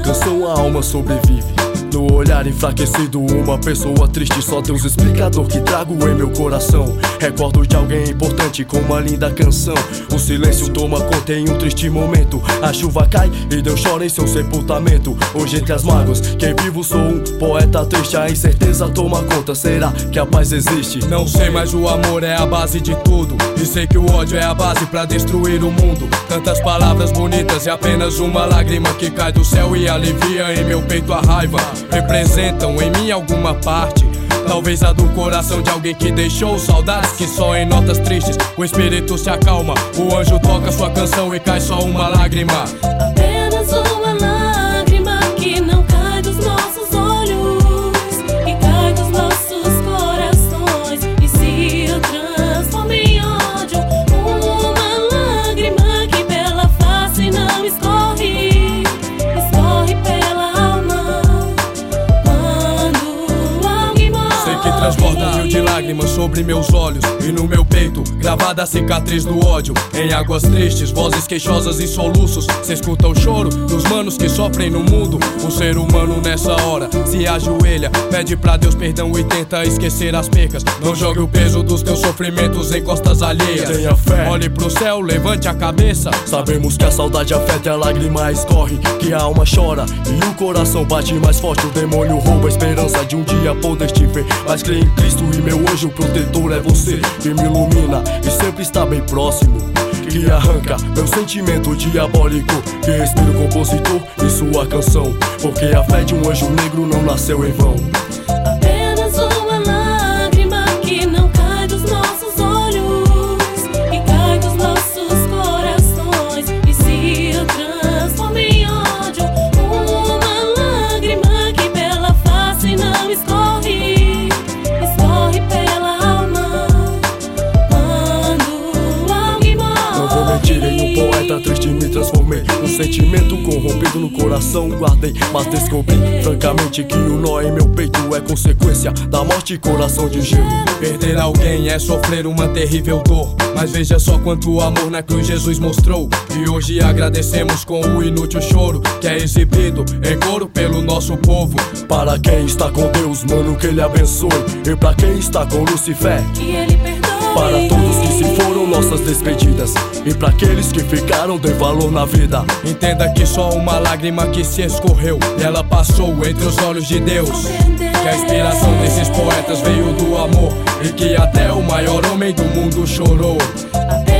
canção a alma sobrevive. No olhar enfraquecido, uma pessoa triste, só Deus explicador que trago em meu coração. Recordo de alguém importante com uma linda canção. O silêncio toma conta em um triste momento. A chuva cai e Deus chora em seu sepultamento. Hoje entre as mágoas, quem vivo sou um poeta triste. A incerteza toma conta, será que a paz existe? Não sei, mas o amor é a base de tudo. E sei que o ódio é a base pra destruir o mundo. Tantas palavras bonitas e apenas uma lágrima que cai do céu e alivia em meu peito a raiva. Representam em mim alguma parte, talvez a do coração de alguém que deixou saudades. Que só em notas tristes o espírito se acalma. O anjo toca sua canção e cai só uma lágrima. Apenas uma lágrima que não cai dos nossos olhos e cai dos nossos corações e se transforma em ódio. Uma lágrima que pela face não escorre, escorre pela alma. Transborda um rio de lágrimas sobre meus olhos e no meu peito, gravada a cicatriz do ódio. Em águas tristes, vozes queixosas e soluços. Cê escuta o choro dos manos que sofrem no mundo. O ser humano nessa hora se ajoelha, pede pra Deus perdão e tenta esquecer as percas. Não jogue o peso dos teus sofrimentos em costas alheias. Tenha fé, olhe pro céu, levante a cabeça. Sabemos que a saudade afeta e a lágrima escorre, que a alma chora e o coração bate mais forte. O demônio rouba a esperança de um dia poder te ver, mas creio em Cristo e meu anjo protetor é você, que me ilumina e sempre está bem próximo, que arranca meu sentimento diabólico, que respira o compositor em sua canção, porque a fé de um anjo negro não nasceu em vão. Apenas uma lágrima que não cai dos nossos olhos e cai dos nossos corações e se transforma em ódio. Uma lágrima que pela face não escorre, escorre pela alma quando alguém morre. Não vou mentir, em um poeta triste me transformei, um sentimento corrompido no coração guardei, mas descobri francamente que o nó em meu peito é consequência da morte e coração de gelo. Perder alguém é sofrer uma terrível dor, mas veja só quanto amor na cruz Jesus mostrou. E hoje agradecemos com o inútil choro que é exibido em coro pelo nosso povo. Para quem está com Deus, mano, que Ele abençoe, e pra quem está com Lucifer, que Ele perdoe. Para todos que se foram nossas despedidas, e pra aqueles que ficaram dê valor na vida. Entenda que só uma lágrima que se escorreu e ela passou entre os olhos de Deus. Que a inspiração desses poetas veio do amor e que até o maior homem do mundo chorou.